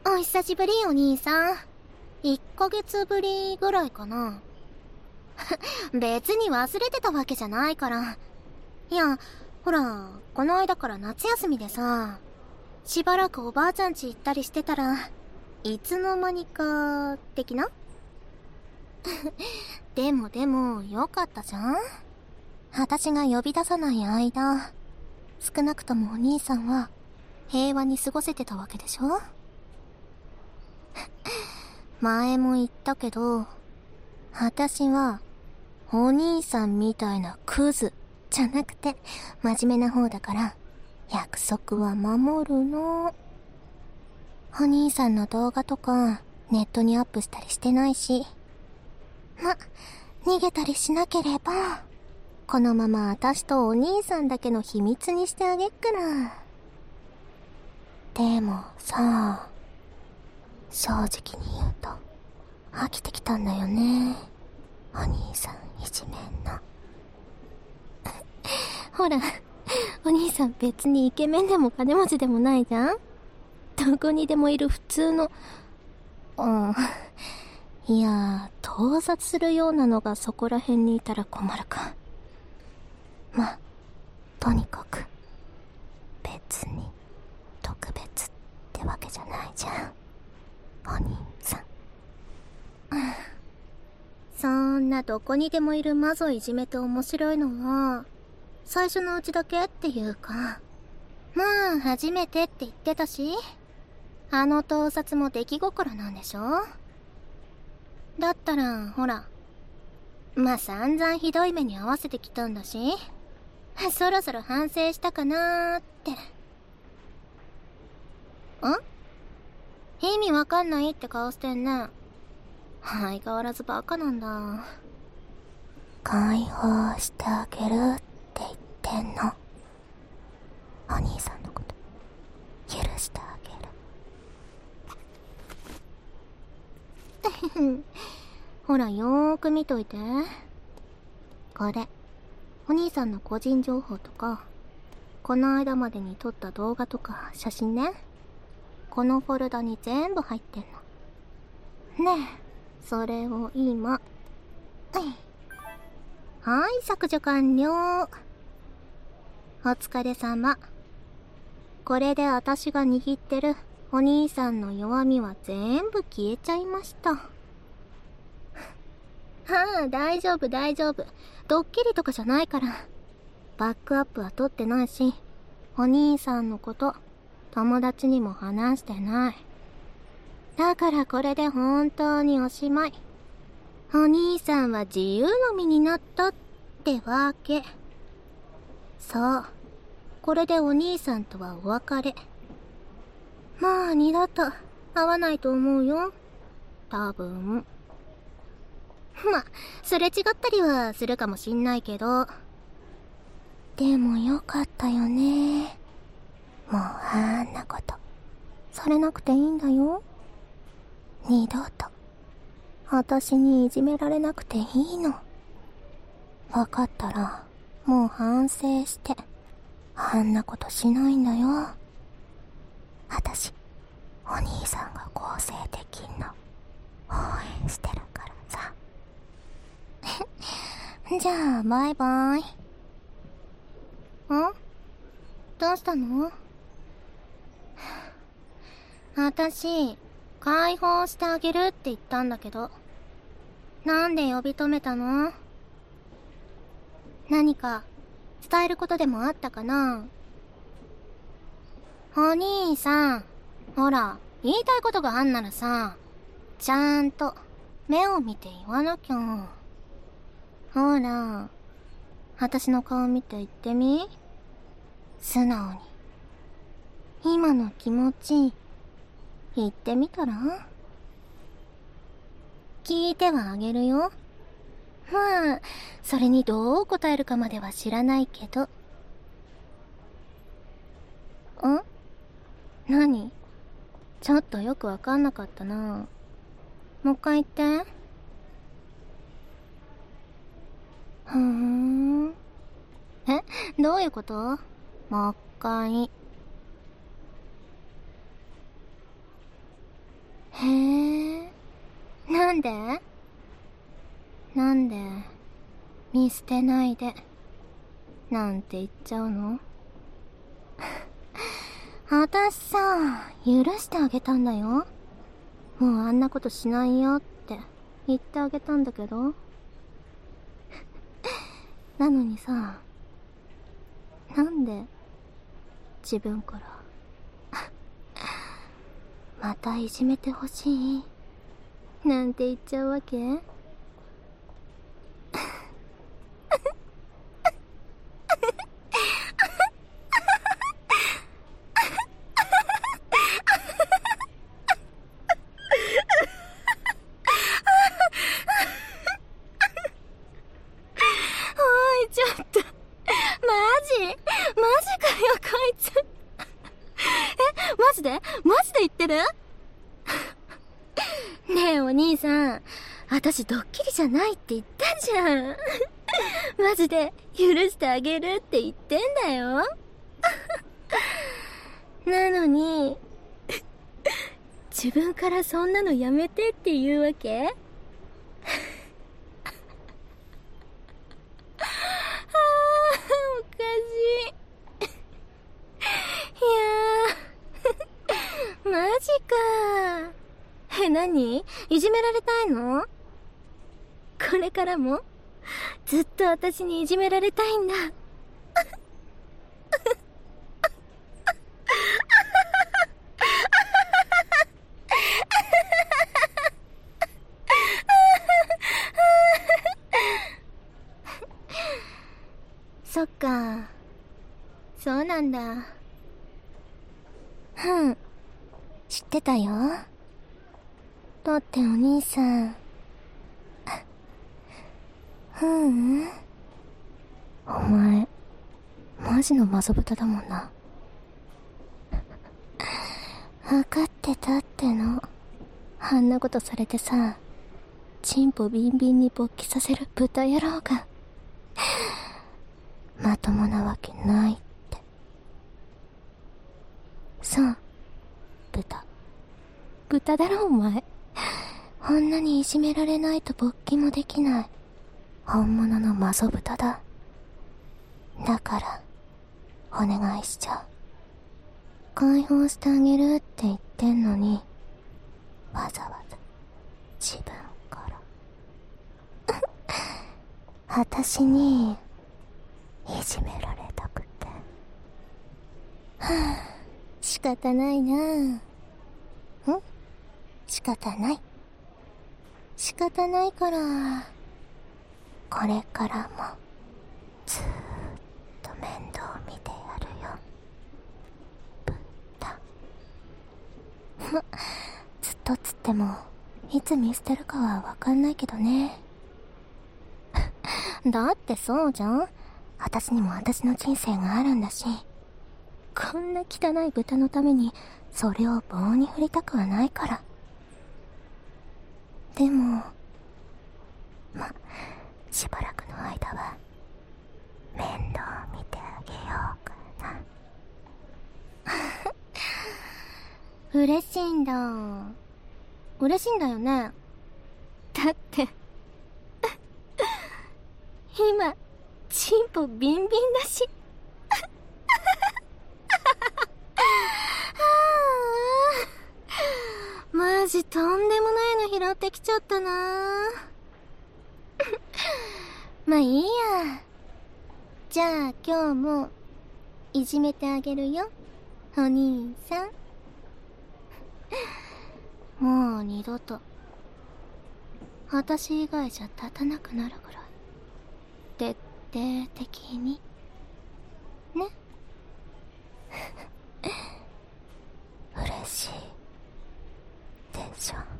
お久しぶりお兄さん。1ヶ月ぶりぐらいかな。別に忘れてたわけじゃないから。いや、ほら、この間から夏休みでさ、しばらくおばあちゃん家行ったりしてたら、いつの間にか、的な。でも、よかったじゃん。私が呼び出さない間、少なくともお兄さんは、平和に過ごせてたわけでしょ。前も言ったけど、私は、お兄さんみたいなクズじゃなくて、真面目な方だから、約束は守るの。お兄さんの動画とか、ネットにアップしたりしてないし。逃げたりしなければ、このまま私とお兄さんだけの秘密にしてあげっから。でもさ、正直に言うと、飽きてきたんだよね。お兄さんいじめんの。ほら、お兄さん別にイケメンでも金持ちでもないじゃん。どこにでもいる普通の、いや、盗撮するようなのがそこら辺にいたら困るか。ま、とにかく、別に、特別ってわけじゃないじゃん。お兄さん。そんなどこにでもいる魔女いじめて面白いのは、最初のうちだけっていうか、まあ初めてって言ってたし、あの盗撮も出来心なんでしょ。だったら、ほら、まあ散々ひどい目に遭わせてきたんだし、そろそろ反省したかなーって。意味わかんないって顔してんね。相変わらずバカなんだ。解放してあげるって言ってんの。お兄さんのこと許してあげる。ほらよーく見といて。これお兄さんの個人情報とか、この間までに撮った動画とか写真ね。このフォルダに全部入ってんの。ねえ、それを今。はい、削除完了。お疲れ様。これで私が握ってるお兄さんの弱みは全部消えちゃいました。はあ、大丈夫。ドッキリとかじゃないから。バックアップは取ってないし、お兄さんのこと、友達にも話してない。だからこれで本当におしまい。お兄さんは自由の身になったってわけ。そう。これでお兄さんとはお別れ。まあ二度と会わないと思うよ。多分。ま、すれ違ったりはするかもしんないけど。でもよかったよね。もうあんなことされなくていいんだよ。二度と私にいじめられなくていいの。わかったらもう反省してあんなことしないんだよ。私お兄さんが構成できんの応援してるからさ。じゃあバイバイ。どうしたの？私、解放してあげるって言ったんだけど、なんで呼び止めたの？何か伝えることでもあったかな？お兄さん、ほら、言いたいことがあんならさ、ちゃんと目を見て言わなきゃ。ほら、私の顔見て言ってみ。素直に。今の気持ち、言ってみたら？聞いてはあげるよ。まあ、それにどう答えるかまでは知らないけど。何？ちょっとよくわかんなかったな。もう一回言って。どういうこと？もう一回。 へえ、なんでなんで見捨てないでなんて言っちゃうの？私さ、許してあげたんだよ。もうあんなことしないよって言ってあげたんだけど。なのにさ、なんで自分からまたいじめてほしいなんて言っちゃうわけ？ちょっと、マジかよ、こいつ。マジで言ってる？ねえ、お兄さん。私ドッキリじゃないって言ったじゃん。マジで許してあげるって言ってんだよ。なのに、自分からそんなのやめてって言うわけ？おかしい。いやー、マジか。何？いじめられたいの？これからもずっと私にいじめられたいんだ。そっか。そうなんだ。知ってたよ。だってお兄さん。お前、マジのマゾブタだもんな。分かってたっての。あんなことされてさ、チンポビンビンに勃起させる豚野郎が。まともなわけないって。そう、豚だろお前。女にいじめられないと勃起もできない本物のマゾ豚だ。だからお願いしちゃう。解放してあげるって言ってんのに、わざわざ自分から私にいじめられたくて。仕方ないな。仕方ないから、これからもずーっと面倒見てやるよ、豚。ずっとつってもいつ見捨てるかはわかんないけどね。だってそうじゃん。私にも私の人生があるんだし、こんな汚い豚のためにそれを棒に振りたくはないから。でもしばらくの間は面倒見てあげようかな。嬉しいんだよね。だって今チンポビンビンだし。マジとんでもないの拾ってきちゃったな。まあいいや。じゃあ今日もいじめてあげるよ、お兄さん。もう二度と私以外じゃ立たなくなるぐらい徹底的にね。嬉しいでしょ。